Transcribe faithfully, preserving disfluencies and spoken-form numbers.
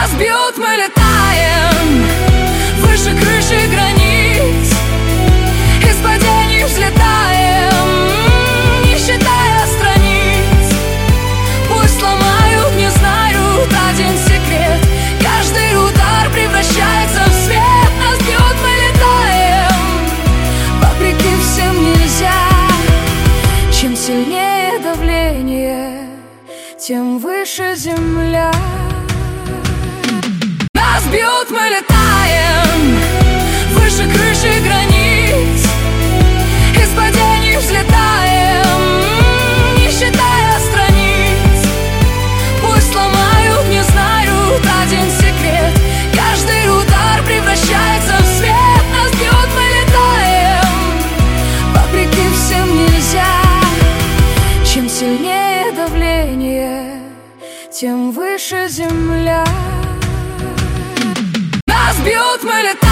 Нас бьют, мы летаем выше крыши границ, из падений взлетаем, не считая страниц. Пусть ломают, не знают один секрет, каждый удар превращается в свет. Нас бьют, мы летаем, вопреки всем нельзя. Чем сильнее давление, тем выше земля. Нас бьют, мы летаем выше крыши границ, из падений взлетаем, не считая страниц. Пусть ломают, не знают один секрет, каждый удар превращается в свет. Нас бьют, мы летаем, вопреки всем нельзя. Чем сильнее давление, тем выше земля. Нас бьют, мы летаем.